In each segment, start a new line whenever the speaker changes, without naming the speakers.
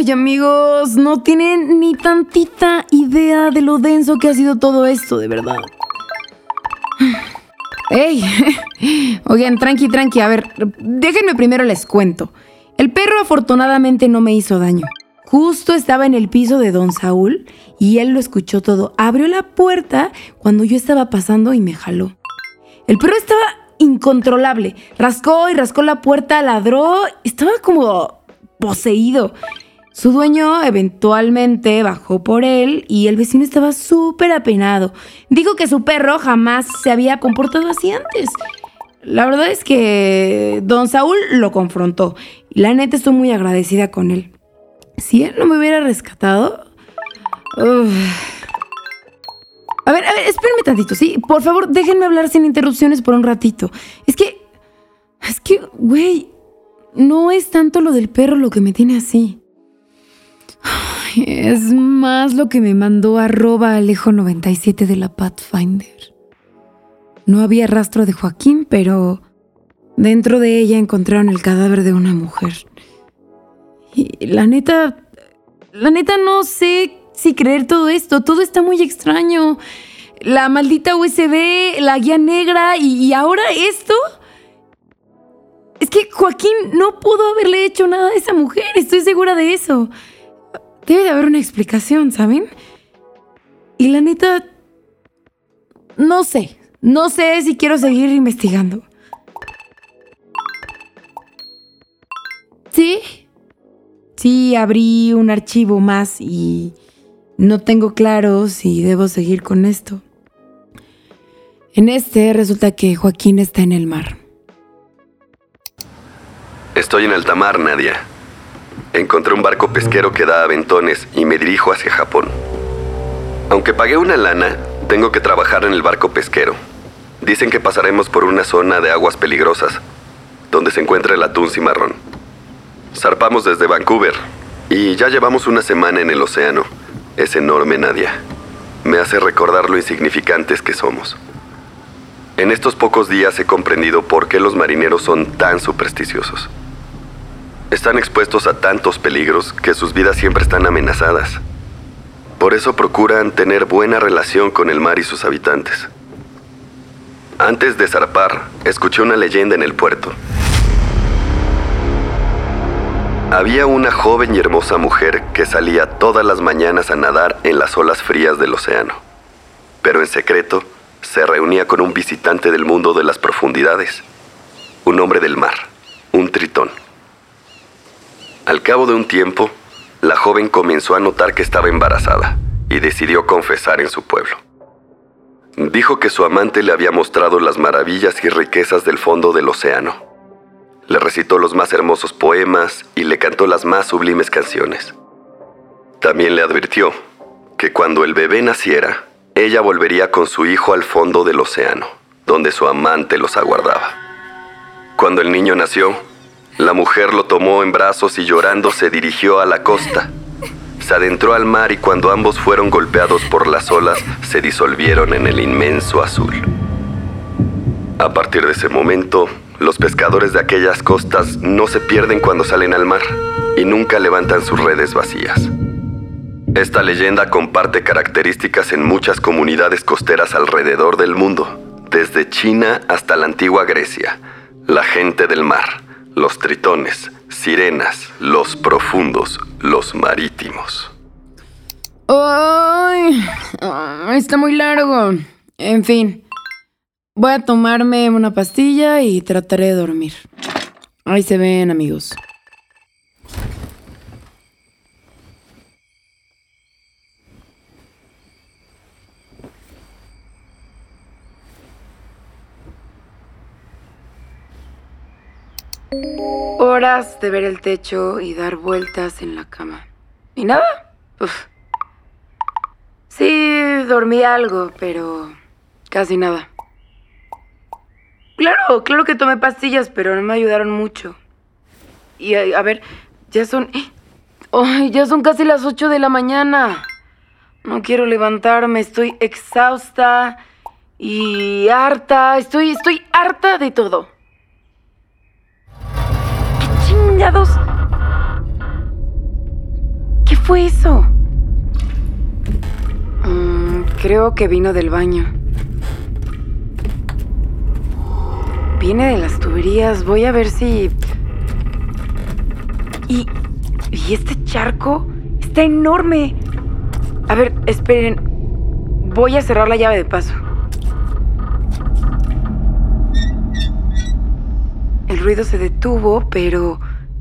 Ay, amigos, no tienen ni tantita idea de lo denso que ha sido todo esto, de verdad. ¡Ey! Oigan, tranqui, a ver, déjenme primero les cuento. El perro afortunadamente no me hizo daño. Justo estaba en el piso de don Saúl y él lo escuchó todo. Abrió la puerta cuando yo estaba pasando y me jaló. El perro estaba incontrolable. Rascó y rascó la puerta, ladró. Estaba como poseído. Su dueño eventualmente bajó por él y el vecino estaba súper apenado. Dijo que su perro jamás se había comportado así antes. La verdad es que don Saúl lo confrontó. Y la neta estoy muy agradecida con él. Si él no me hubiera rescatado... A ver, espérenme tantito, ¿sí? Por favor, déjenme hablar sin interrupciones por un ratito. Es que, güey, no es tanto lo del perro lo que me tiene así. Ay, es más lo que me mandó @Alejo97 de la Pathfinder. No había rastro de Joaquín, pero dentro de ella encontraron el cadáver de una mujer. Y la neta no sé si creer todo esto. Todo está muy extraño. La maldita USB, la guía negra y ahora esto. Es que Joaquín no pudo haberle hecho nada a esa mujer. Estoy segura de eso. Debe de haber una explicación, ¿saben? Y la neta, no sé si quiero seguir investigando. Sí, abrí un archivo más y no tengo claro si debo seguir con esto. En este resulta que Joaquín está en el mar.
Estoy en alta mar, Nadia. Encontré un barco pesquero que da aventones y me dirijo hacia Japón. Aunque pagué una lana, tengo que trabajar en el barco pesquero. Dicen que pasaremos por una zona de aguas peligrosas, donde se encuentra el atún cimarrón. Zarpamos desde Vancouver y ya llevamos una semana en el océano. Es enorme, Nadia. Me hace recordar lo insignificantes que somos. En estos pocos días he comprendido por qué los marineros son tan supersticiosos. Están expuestos a tantos peligros que sus vidas siempre están amenazadas. Por eso procuran tener buena relación con el mar y sus habitantes. Antes de zarpar, escuché una leyenda en el puerto. Había una joven y hermosa mujer que salía todas las mañanas a nadar en las olas frías del océano. Pero en secreto, se reunía con un visitante del mundo de las profundidades. Un hombre del mar, un tritón. Al cabo de un tiempo, la joven comenzó a notar que estaba embarazada y decidió confesar en su pueblo. Dijo que su amante le había mostrado las maravillas y riquezas del fondo del océano. Le recitó los más hermosos poemas y le cantó las más sublimes canciones. También le advirtió que cuando el bebé naciera, ella volvería con su hijo al fondo del océano, donde su amante los aguardaba. Cuando el niño nació, la mujer lo tomó en brazos y llorando se dirigió a la costa. Se adentró al mar y cuando ambos fueron golpeados por las olas, se disolvieron en el inmenso azul. A partir de ese momento, los pescadores de aquellas costas no se pierden cuando salen al mar y nunca levantan sus redes vacías. Esta leyenda comparte características en muchas comunidades costeras alrededor del mundo, desde China hasta la antigua Grecia. La gente del mar, los tritones, sirenas, los profundos, los marítimos.
¡Ay! Está muy largo. En fin, voy a tomarme una pastilla y trataré de dormir. Ahí se ven, amigos. Horas de ver el techo y dar vueltas en la cama. ¿Y nada? Uf. Sí, dormí algo, pero casi nada. Claro que tomé pastillas, pero no me ayudaron mucho. Y a ver, ya son casi las 8 de la mañana. No quiero levantarme, estoy exhausta y harta. Estoy harta de todo. ¿Qué chingados? fue eso? Creo que vino del baño. Viene de las tuberías. Voy a ver si... ¿Y este charco? Está enorme. A ver, esperen. Voy a cerrar la llave de paso. El ruido se detuvo, pero...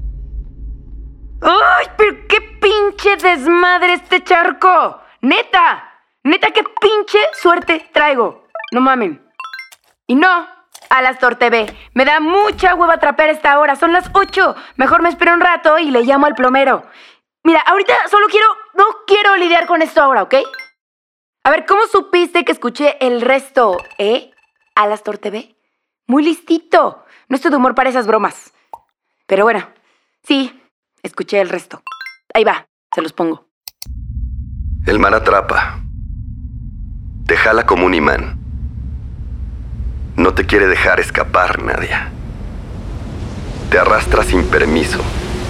¡Ay, pero qué pinche desmadre este charco! ¡Neta! ¡Neta, qué pinche suerte traigo! No mamen. Y no, Alastor TV. Me da mucha hueva trapear a esta hora. Son las 8. Mejor me espero un rato y le llamo al plomero. Mira, ahorita no quiero lidiar con esto ahora, ¿ok? A ver, ¿cómo supiste que escuché el resto, Alastor TV? Muy listito. No estoy de humor para esas bromas. Pero bueno, sí, escuché el resto. Ahí va, se los pongo.
El mar atrapa. Te jala como un imán. No te quiere dejar escapar, Nadia. Te arrastra sin permiso.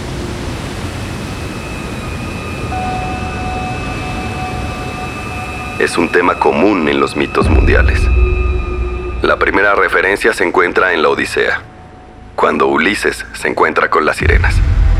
Es un tema común en los mitos mundiales. La primera referencia se encuentra en la Odisea, cuando Ulises se encuentra con las sirenas.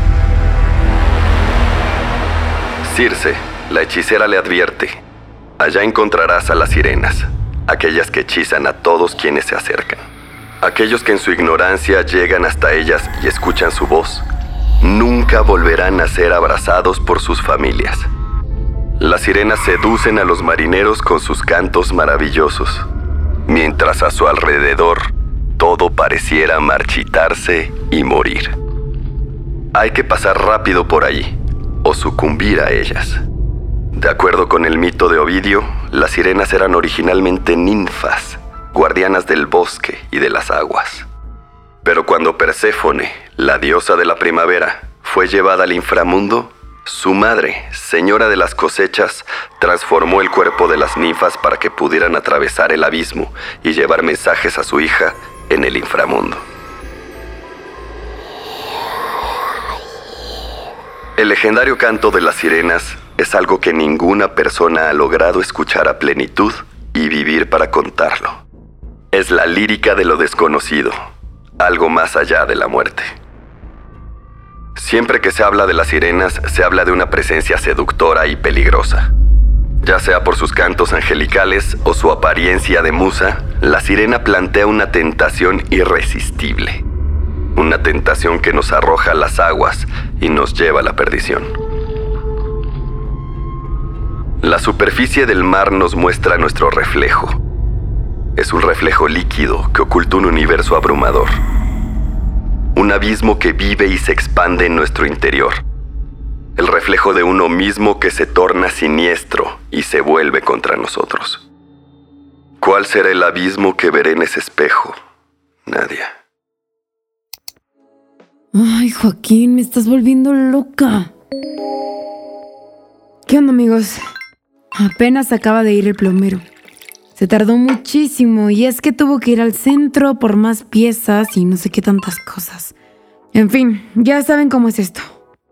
Circe, la hechicera, le advierte: allá encontrarás a las sirenas, aquellas que hechizan a todos quienes se acercan. Aquellos que en su ignorancia llegan hasta ellas y escuchan su voz, nunca volverán a ser abrazados por sus familias. Las sirenas seducen a los marineros con sus cantos maravillosos, mientras a su alrededor todo pareciera marchitarse y morir. Hay que pasar rápido por allí, o sucumbir a ellas. De acuerdo con el mito de Ovidio, las sirenas eran originalmente ninfas, guardianas del bosque y de las aguas. Pero cuando Perséfone, la diosa de la primavera, fue llevada al inframundo, su madre, señora de las cosechas, transformó el cuerpo de las ninfas para que pudieran atravesar el abismo y llevar mensajes a su hija en el inframundo. El legendario canto de las sirenas es algo que ninguna persona ha logrado escuchar a plenitud y vivir para contarlo. Es la lírica de lo desconocido, algo más allá de la muerte. Siempre que se habla de las sirenas, se habla de una presencia seductora y peligrosa. Ya sea por sus cantos angelicales o su apariencia de musa, la sirena plantea una tentación irresistible. Una tentación que nos arroja a las aguas y nos lleva a la perdición. La superficie del mar nos muestra nuestro reflejo. Es un reflejo líquido que oculta un universo abrumador. Un abismo que vive y se expande en nuestro interior. El reflejo de uno mismo que se torna siniestro y se vuelve contra nosotros. ¿Cuál será el abismo que veré en ese espejo, Nadia?
Ay, Joaquín, me estás volviendo loca. ¿Qué onda, amigos? Apenas acaba de ir el plomero. Se tardó muchísimo y es que tuvo que ir al centro por más piezas y no sé qué tantas cosas. En fin, ya saben cómo es esto.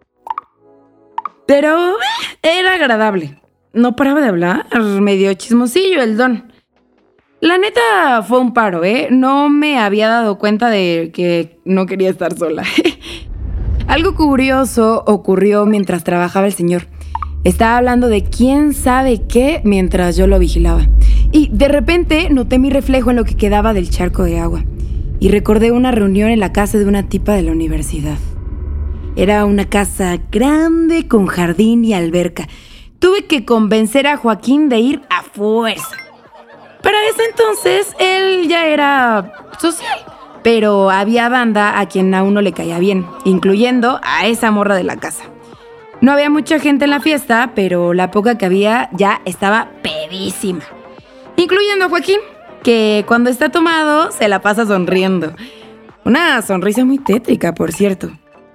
Pero era agradable. No paraba de hablar, medio chismosillo el don. La neta fue un paro, No me había dado cuenta de que no quería estar sola. Algo curioso ocurrió mientras trabajaba el señor. Estaba hablando de quién sabe qué mientras yo lo vigilaba. Y de repente noté mi reflejo en lo que quedaba del charco de agua. Y recordé una reunión en la casa de una tipa de la universidad. Era una casa grande con jardín y alberca. Tuve que convencer a Joaquín de ir a fuerza. Para ese entonces, él ya era social. Pero había banda a quien a uno le caía bien, incluyendo a esa morra de la casa. No había mucha gente en la fiesta, pero la poca que había ya estaba pedísima. Incluyendo a Joaquín, que cuando está tomado se la pasa sonriendo. Una sonrisa muy tétrica, por cierto.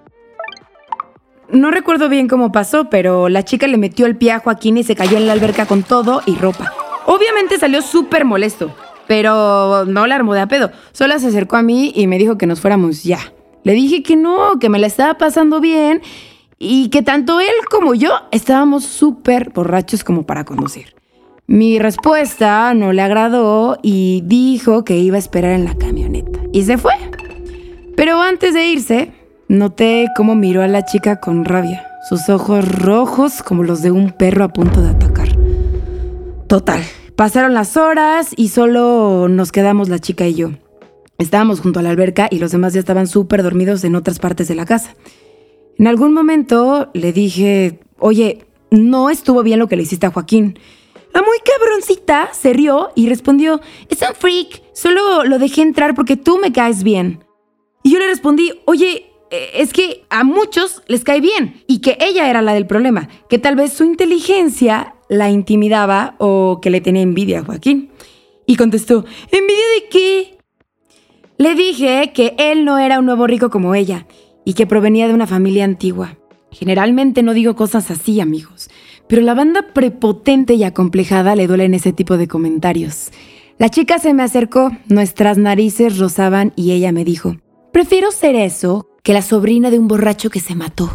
No recuerdo bien cómo pasó, pero la chica le metió el pie a Joaquín y se cayó en la alberca con todo y ropa. Obviamente salió súper molesto, pero no la armó de a pedo. Solo se acercó a mí y me dijo que nos fuéramos ya. Le dije que no, que me la estaba pasando bien y que tanto él como yo estábamos súper borrachos como para conducir. Mi respuesta no le agradó y dijo que iba a esperar en la camioneta. Y se fue. Pero antes de irse, noté cómo miró a la chica con rabia. Sus ojos rojos como los de un perro a punto de atacar. Total, pasaron las horas y solo nos quedamos la chica y yo. Estábamos junto a la alberca y los demás ya estaban súper dormidos en otras partes de la casa. En algún momento le dije, oye, no estuvo bien lo que le hiciste a Joaquín. La muy cabroncita se rió y respondió, es un freak, solo lo dejé entrar porque tú me caes bien. Y yo le respondí, oye, es que a muchos les cae bien y que ella era la del problema, que tal vez su inteligencia la intimidaba o que le tenía envidia a Joaquín. Y contestó, ¿envidia de qué? Le dije que él no era un nuevo rico como ella y que provenía de una familia antigua. Generalmente no digo cosas así, amigos, pero la banda prepotente y acomplejada le duelen ese tipo de comentarios. La chica se me acercó, nuestras narices rozaban y ella me dijo, prefiero ser eso que la sobrina de un borracho que se mató.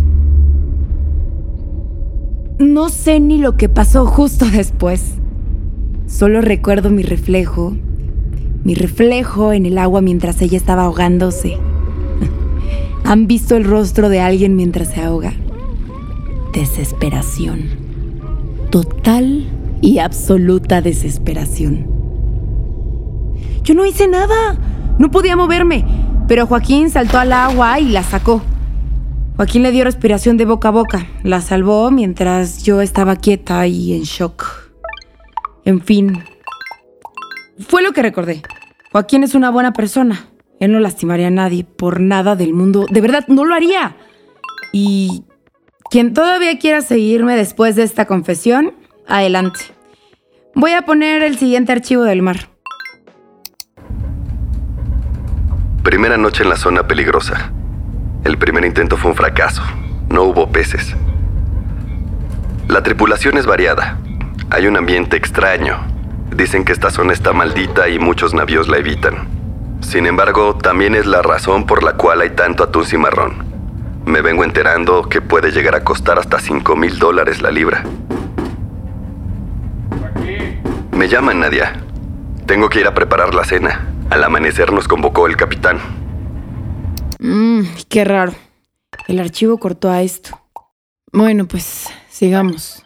No sé ni lo que pasó justo después. Solo recuerdo mi reflejo en el agua mientras ella estaba ahogándose. ¿Han visto el rostro de alguien mientras se ahoga? Desesperación. Total y absoluta desesperación. Yo no hice nada. No podía moverme, pero Joaquín saltó al agua y la sacó. Joaquín le dio respiración de boca a boca. La salvó mientras yo estaba quieta y en shock. En fin, fue lo que recordé. Joaquín es una buena persona. Él no lastimaría a nadie por nada del mundo. De verdad, no lo haría. Y quien todavía quiera seguirme después de esta confesión, adelante. Voy a poner el siguiente archivo del mar.
Primera noche en la zona peligrosa. El primer intento fue un fracaso. No hubo peces. La tripulación es variada. Hay un ambiente extraño. Dicen que esta zona está maldita y muchos navíos la evitan. Sin embargo, también es la razón por la cual hay tanto atún cimarrón. Me vengo enterando que puede llegar a costar hasta $5,000 la libra. Me llaman, Nadia. Tengo que ir a preparar la cena. Al amanecer nos convocó el capitán.
Qué raro. El archivo cortó a esto. Bueno, pues, sigamos.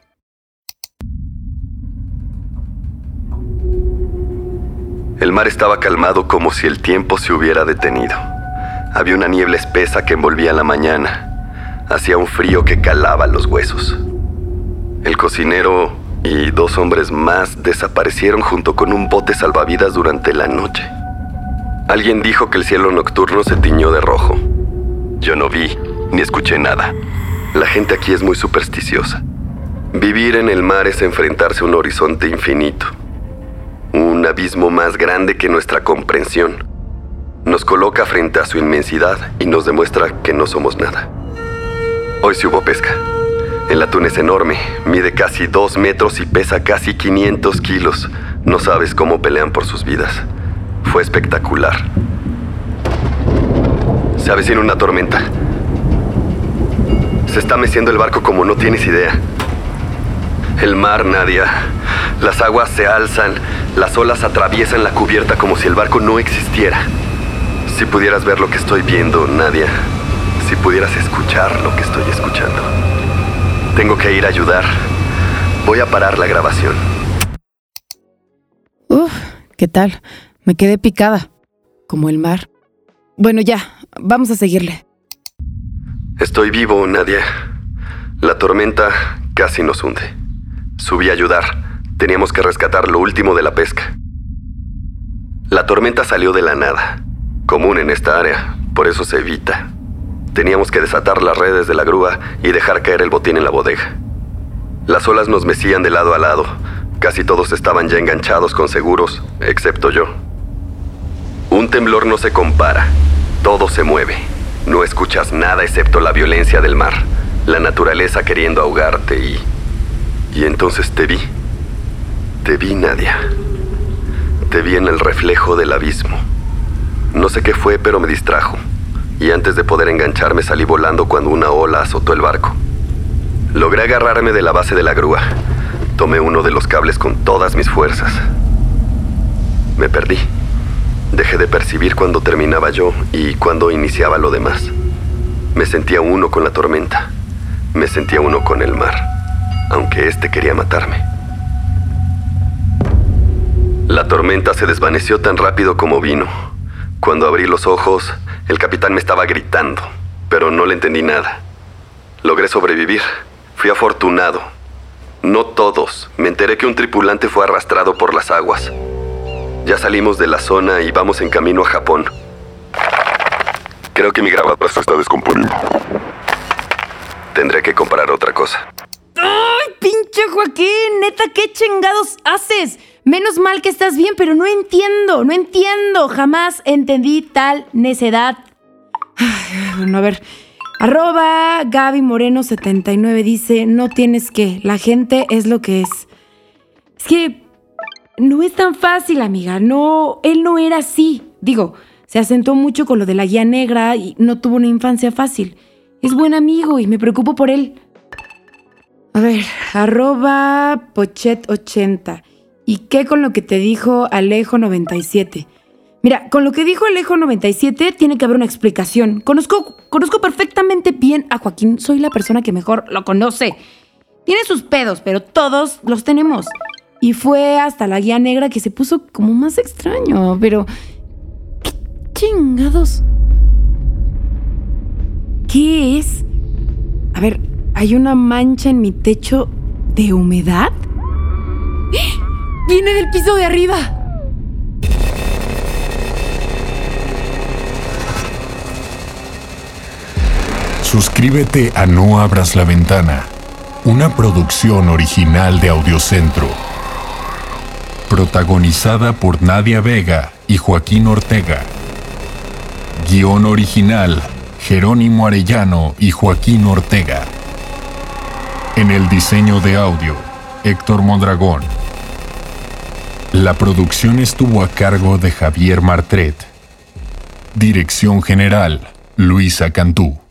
El mar estaba calmado como si el tiempo se hubiera detenido. Había una niebla espesa que envolvía la mañana. Hacía un frío que calaba los huesos. El cocinero y 2 hombres más desaparecieron junto con un bote salvavidas durante la noche. Alguien dijo que el cielo nocturno se tiñó de rojo. Yo no vi ni escuché nada. La gente aquí es muy supersticiosa. Vivir en el mar es enfrentarse a un horizonte infinito. Un abismo más grande que nuestra comprensión. Nos coloca frente a su inmensidad y nos demuestra que no somos nada. Hoy sí hubo pesca. El atún es enorme, mide casi 2 metros y pesa casi 500 kilos. No sabes cómo pelean por sus vidas. Fue espectacular. Se avecina una tormenta. Se está meciendo el barco como no tienes idea. El mar, Nadia. Las aguas se alzan, las olas atraviesan la cubierta como si el barco no existiera. Si pudieras ver lo que estoy viendo, Nadia. Si pudieras escuchar lo que estoy escuchando. Tengo que ir a ayudar. Voy a parar la grabación.
¿Qué tal? Me quedé picada. Como el mar. Bueno, ya. Vamos a seguirle.
Estoy vivo, Nadia. La tormenta casi nos hunde. Subí a ayudar. Teníamos que rescatar lo último de la pesca. La tormenta salió de la nada. Común en esta área, por eso se evita. Teníamos que desatar las redes de la grúa y dejar caer el botín en la bodega. Las olas nos mecían de lado a lado. Casi todos estaban ya enganchados con seguros, excepto yo. Un temblor no se compara. Todo se mueve. No escuchas nada excepto la violencia del mar, la naturaleza queriendo ahogarte y entonces te vi. Te vi, Nadia. Te vi en el reflejo del abismo. No sé qué fue, pero me distrajo. y antes de poder engancharme salí volando cuando una ola azotó el barco. Logré agarrarme de la base de la grúa. Tomé uno de los cables con todas mis fuerzas. Me perdí. Dejé de percibir cuando terminaba yo y cuando iniciaba lo demás. Me sentía uno con la tormenta. Me sentía uno con el mar, aunque este quería matarme. La tormenta se desvaneció tan rápido como vino. Cuando abrí los ojos, el capitán me estaba gritando, pero no le entendí nada. Logré sobrevivir. Fui afortunado. No todos. Me enteré que un tripulante fue arrastrado por las aguas. Ya salimos de la zona y vamos en camino a Japón. Creo que mi grabadora se está descomponiendo. Tendré que comprar otra cosa.
¡Ay, pinche Joaquín! Neta, ¿qué chingados haces? Menos mal que estás bien, pero no entiendo. Jamás entendí tal necedad. Ay, bueno, a ver. @GabyMoreno79 dice: no tienes que, la gente es lo que es. Es que no es tan fácil, amiga. No, él no era así. Digo, se asentó mucho con lo de la guía negra y no tuvo una infancia fácil. Es buen amigo y me preocupo por él. A ver, @Pochet80. ¿Y qué con lo que te dijo Alejo97? Mira, con lo que dijo Alejo97 tiene que haber una explicación. Conozco perfectamente bien a Joaquín. Soy la persona que mejor lo conoce. Tiene sus pedos, pero todos los tenemos. Y fue hasta la guía negra que se puso como más extraño. Pero... ¿qué chingados? ¿Qué es? A ver, ¿hay una mancha en mi techo de humedad? ¡Viene del piso de arriba!
Suscríbete a No Abras la Ventana, una producción original de Audiocentro. Protagonizada por Nadia Vega y Joaquín Ortega. Guión original, Jerónimo Arellano y Joaquín Ortega. En el diseño de audio, Héctor Mondragón. La producción estuvo a cargo de Javier Martret. Dirección general, Luisa Cantú.